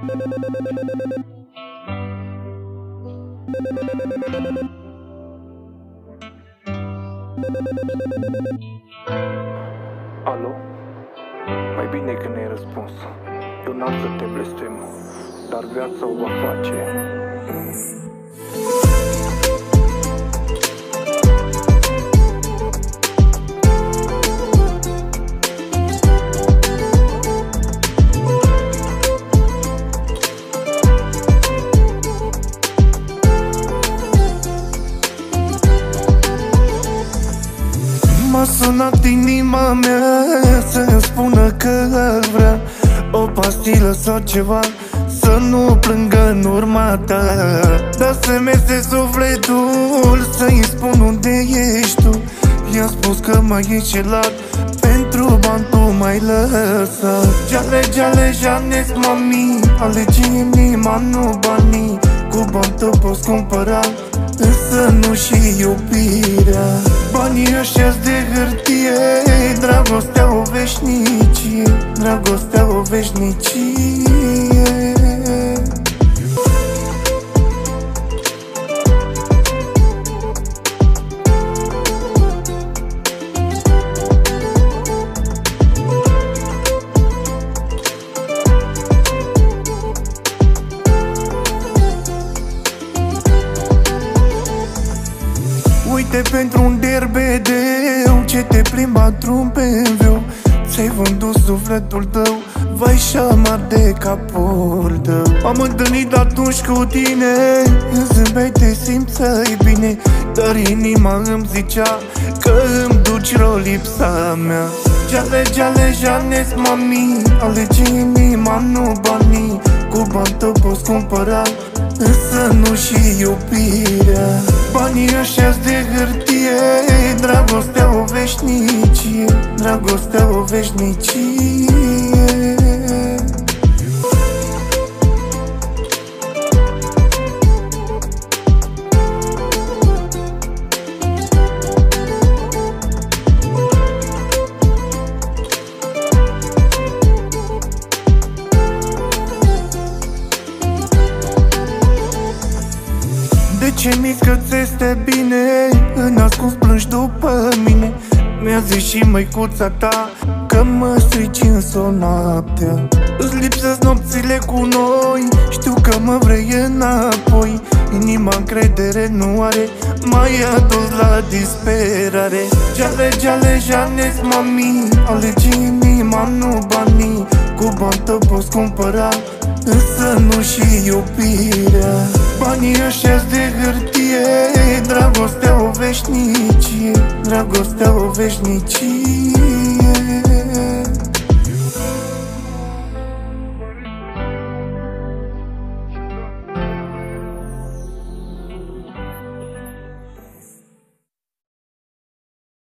Alo? Mai bine că ne-ai răspuns. Eu n-am să te blestem, dar viața o va face. M-a sunat inima mea să-mi spună că îl vrea, o pastilă sau ceva, să nu plângă în urma ta. Dar să-mi iese sufletul să-i spun unde ești tu. I-am spus că m-ai înșelat, pentru bani tu m-ai lăsat. Geale, geale, janes, mami, alege inima, nu banii. Cu bani te poți cumpăra, însă nu și iubirea. Banii ăștia-s de hârtie, dragostea o veșnicie, dragostea o veșnicie. Uite, pentru un derbedeu ce te plimba într-un BMW, ți-ai vândut sufletul tău, vai și amar de capul tău. M-am întâlnit atunci cu tine, îmi zâmbeai, te simțeai bine, dar inima îmi zicea că îmi duci rău lipsa mea. Geale, geale, janes, mami, alege inima, nu banii. Cu bani te poți cumpăra, însă nu și iubirea. Banii ăștia-s de hârtie, dragostea o veșnicie, dragostea o veșnicie. De ce mi-ți că ți este bine, în ascuns plângi după mine? Mi-a zis și măicuța ta că mă strici însă noaptea. Îți lipsesc nopțile cu noi, știu că mă vrei înapoi. Inima încredere nu are, m-ai adus la disperare. Geale, geale, janes, mami, alege inima, nu banii. Cu bani te poți cumpăra, însă nu și iubirea. Banii ăștia-s de hârtie, dragostea o veșnicie, dragostea o veșnicie.